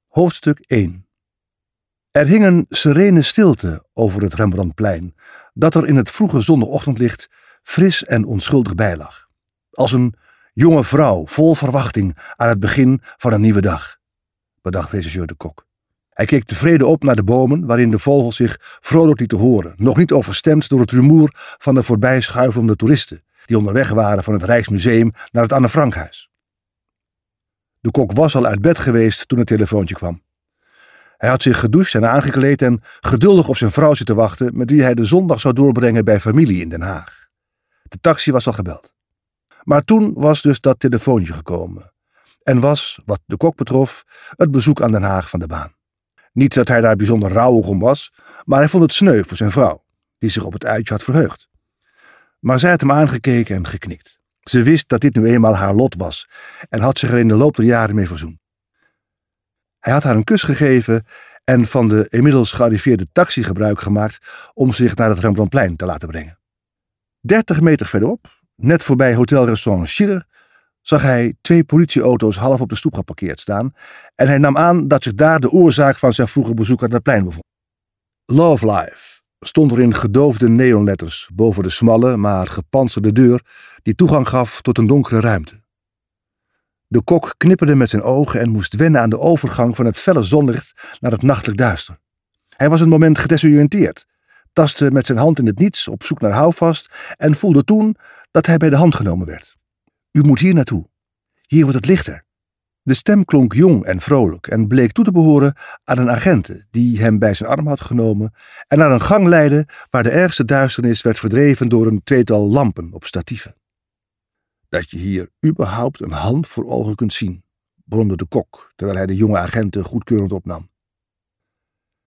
Hoofdstuk 1. Er hing een serene stilte over het Rembrandtplein, dat er in het vroege zondagochtendlicht fris en onschuldig bijlag. Als een jonge vrouw vol verwachting aan het begin van een nieuwe dag, bedacht regisseur de Kok. Hij keek tevreden op naar de bomen waarin de vogels zich vrolijk lieten horen, nog niet overstemd door het rumoer van de voorbijschuivelende toeristen die onderweg waren van het Rijksmuseum naar het Anne Frankhuis. De Kok was al uit bed geweest toen het telefoontje kwam. Hij had zich gedoucht en aangekleed en geduldig op zijn vrouw zitten wachten met wie hij de zondag zou doorbrengen bij familie in Den Haag. De taxi was al gebeld. Maar toen was dus dat telefoontje gekomen en was, wat de Kok betrof, het bezoek aan Den Haag van de baan. Niet dat hij daar bijzonder rouwig om was, maar hij vond het sneu voor zijn vrouw, die zich op het uitje had verheugd. Maar zij had hem aangekeken en geknikt. Ze wist dat dit nu eenmaal haar lot was en had zich er in de loop der jaren mee verzoend. Hij had haar een kus gegeven en van de inmiddels gearriveerde taxi gebruik gemaakt om zich naar het Rembrandtplein te laten brengen. 30 meter verderop, net voorbij hotelrestaurant Schiller, zag hij 2 politieauto's half op de stoep geparkeerd staan en hij nam aan dat zich daar de oorzaak van zijn vroege bezoek aan het plein bevond. Love Life stond er in gedoofde neonletters boven de smalle, maar gepantserde deur die toegang gaf tot een donkere ruimte. De Kok knipperde met zijn ogen en moest wennen aan de overgang van het felle zonlicht naar het nachtelijk duister. Hij was een moment gedesoriënteerd, tastte met zijn hand in het niets op zoek naar houvast en voelde toen dat hij bij de hand genomen werd. U moet hier naartoe. Hier wordt het lichter. De stem klonk jong en vrolijk en bleek toe te behoren aan een agent die hem bij zijn arm had genomen en naar een gang leidde waar de ergste duisternis werd verdreven door een tweetal lampen op statieven. Dat je hier überhaupt een hand voor ogen kunt zien, bromde de Kok, terwijl hij de jonge agenten goedkeurend opnam.